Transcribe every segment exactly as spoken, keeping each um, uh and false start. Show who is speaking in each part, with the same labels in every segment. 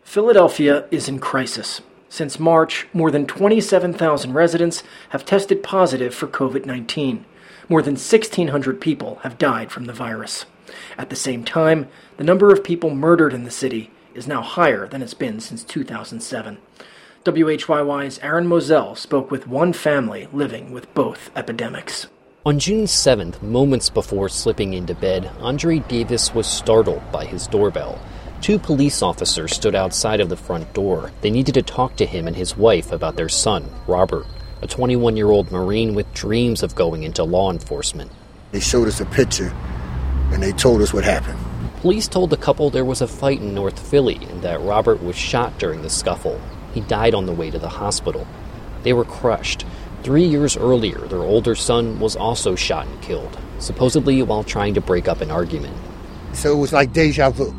Speaker 1: Philadelphia is in crisis. Since March, more than twenty-seven thousand residents have tested positive for covid nineteen. More than sixteen hundred people have died from the virus. At the same time, the number of people murdered in the city is now higher than it's been since two thousand seven. W H Y Y's Aaron Moselle spoke with one family living with both epidemics.
Speaker 2: On June seventh, moments before slipping into bed, Andre Davis was startled by his doorbell. Two police officers stood outside of the front door. They needed to talk to him and his wife about their son, Robert, a twenty-one-year-old Marine with dreams of going into law enforcement.
Speaker 3: They showed us a picture, and they told us what happened.
Speaker 2: Police told the couple there was a fight in North Philly and that Robert was shot during the scuffle. He died on the way to the hospital. They were crushed. Three years earlier, their older son was also shot and killed, supposedly while trying to break up an argument.
Speaker 3: So it was like deja vu.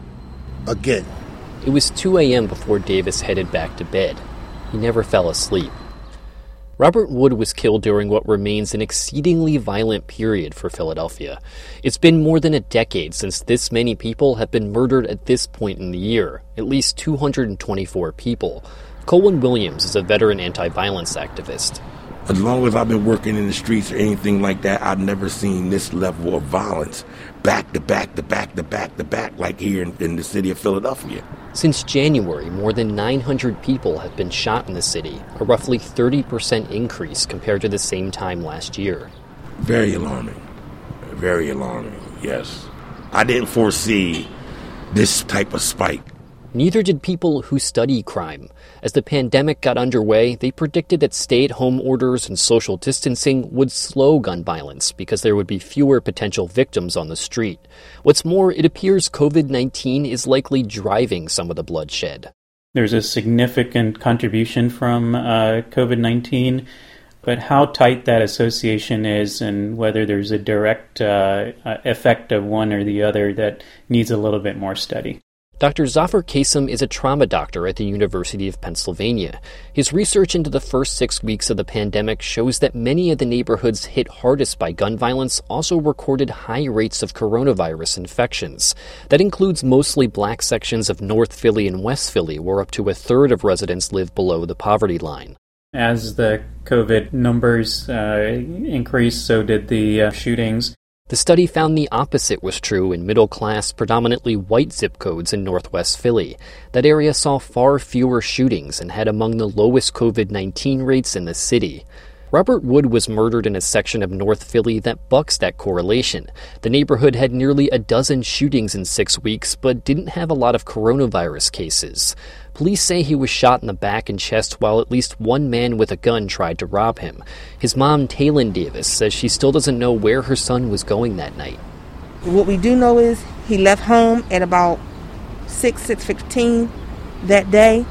Speaker 3: Again.
Speaker 2: It was two a.m. before Davis headed back to bed. He never fell asleep. Robert Wood was killed during what remains an exceedingly violent period for Philadelphia. It's been more than a decade since this many people have been murdered at this point in the year, at least two hundred twenty-four people. Colin Williams is a veteran anti-violence activist.
Speaker 4: As long as I've been working in the streets or anything like that, I've never seen this level of violence back to back to back to back to back like here in, in the city of Philadelphia.
Speaker 2: Since January, more than nine hundred people have been shot in the city, a roughly thirty percent increase compared to the same time last year.
Speaker 4: Very alarming. Very alarming, yes. I didn't foresee this type of spike.
Speaker 2: Neither did people who study crime. As the pandemic got underway, they predicted that stay-at-home orders and social distancing would slow gun violence because there would be fewer potential victims on the street. What's more, it appears covid nineteen is likely driving some of the bloodshed.
Speaker 5: There's a significant contribution from uh, covid nineteen, but how tight that association is and whether there's a direct uh, effect of one or the other, that needs a little bit more study.
Speaker 2: Doctor Zafar Kasem is a trauma doctor at the University of Pennsylvania. His research into the first six weeks of the pandemic shows that many of the neighborhoods hit hardest by gun violence also recorded high rates of coronavirus infections. That includes mostly black sections of North Philly and West Philly, where up to a third of residents live below the poverty line.
Speaker 5: As the COVID numbers uh, increased, so did the uh, shootings.
Speaker 2: The study found the opposite was true in middle-class, predominantly white zip codes in northwest Philly. That area saw far fewer shootings and had among the lowest covid nineteen rates in the city. Robert Wood was murdered in a section of North Philly that bucks that correlation. The neighborhood had nearly a dozen shootings in six weeks, but didn't have a lot of coronavirus cases. Police say he was shot in the back and chest while at least one man with a gun tried to rob him. His mom, Taylin Davis, says she still doesn't know where her son was going that night.
Speaker 6: What we do know is he left home at about six, six fifteen that day,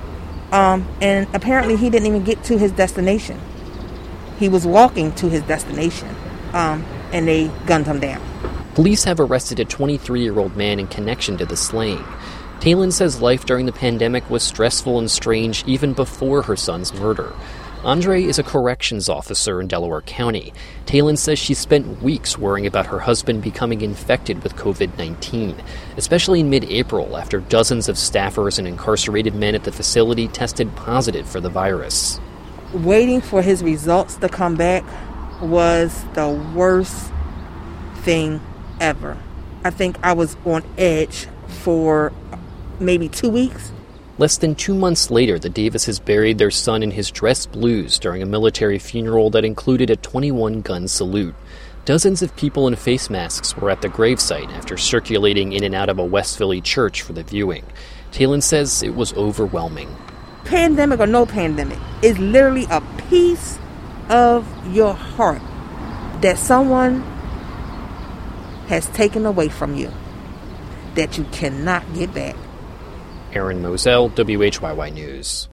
Speaker 6: um, and apparently he didn't even get to his destination. He was walking to his destination, um, and they gunned him down.
Speaker 2: Police have arrested a twenty-three-year-old man in connection to the slaying. Taylin says life during the pandemic was stressful and strange even before her son's murder. Andre is a corrections officer in Delaware County. Taylin says she spent weeks worrying about her husband becoming infected with covid nineteen, especially in mid-April after dozens of staffers and incarcerated men at the facility tested positive for the virus.
Speaker 6: Waiting for his results to come back was the worst thing ever. I think I was on edge for maybe two weeks.
Speaker 2: Less than two months later, the Davises buried their son in his dress blues during a military funeral that included a twenty-one gun salute. Dozens of people in face masks were at the gravesite after circulating in and out of a West Philly church for the viewing. Taylin says it was overwhelming.
Speaker 6: Pandemic or no pandemic, is literally a piece of your heart that someone has taken away from you that you cannot get back.
Speaker 2: Aaron Moselle, W H Y Y News.